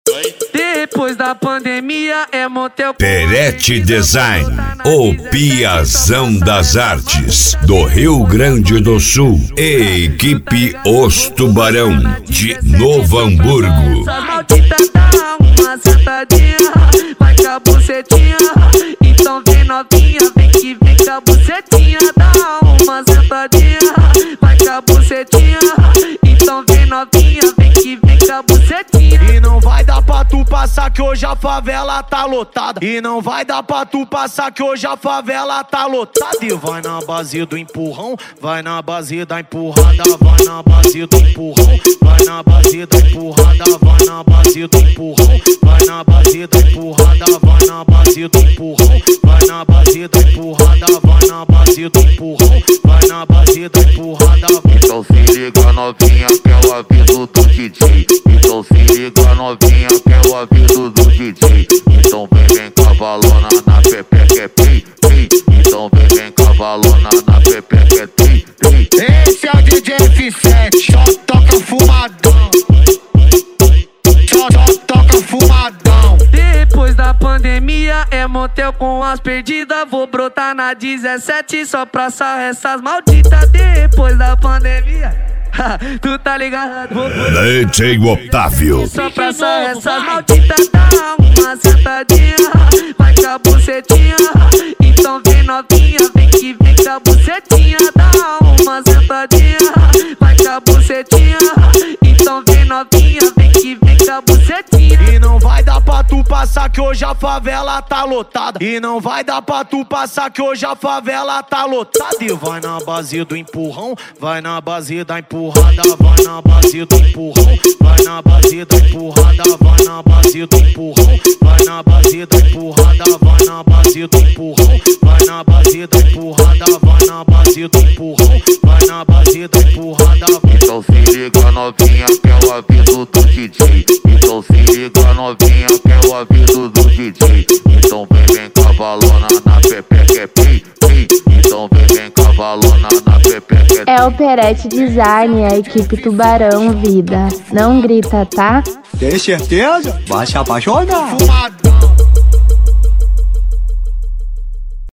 Depois da pandemia é motel. Perete Design, o Piazão das Artes do Rio Grande do Sul. E equipe Os Tubarão de Novo Hamburgo. Essas malditas dá uma sentadinha, vai com a bucetinha. Então vem novinha, vem que vem com a bucetinha. Dá uma sentadinha, vai com a bucetinha. Então vem novinha, vem que vem com a bucetinha. E não vai dar pra tu passar que hoje a favela tá lotada. E não vai dar pra tu passar que hoje a favela tá lotada. E vai na base do empurrão, vai na base da empurrada, vai na base do empurrão, vai na base da empurrada, vai na base do empurrão, vai na base da empurrada, vai na base do empurrão, vai na base da empurrada, vai na base do empurrão, vai na base da empurrada. Então se liga novinha que é o aviso do DJ. Então se liga novinha que é o aviso do DJ. Então vem cavalona na pepeca é pi, pi. Então vem cavalona na pepeca é tri, tri. Esse é o DJ F7, só toca fumadão, só toca fumadão. Depois da pandemia é motel com as perdidas. Vou brotar na 17 só pra sarrar essas malditas. Depois da pandemia, tu tá ligado? DJ Otávio. Só pra sarrar essas malditas. Dá uma sentadinha, vai com a bucetinha. Então vem novinha, vem que vem com a bucetinha. Dá uma sentadinha, vai com a bucetinha. Então vem novinha, vem que vem com a bucetinha. E não vai dar pra tu passar que hoje a favela tá lotada. E não vai dar pra tu passar que hoje a favela tá lotada. E vai na base do empurrão, vai na base da empurrada, vai na base do empurrão, vai na base da empurrada, vai na base do empurrão, vai na base da empurrada, vai na base do empurrão, vai na base da empurrada, vai na base do empurrão, vai na base da empurrada. Então se liga novinha que é o aviso do DJ. Então se liga novinha que é o aviso do DJ. Então vem cavalona na pepeca é pi, pi. Então vem cavalona na pepeca é É o Perete Design, a equipe Tubarão, vida. Não grita, tá? Tem certeza? Vai se apaixonar. Fumadão.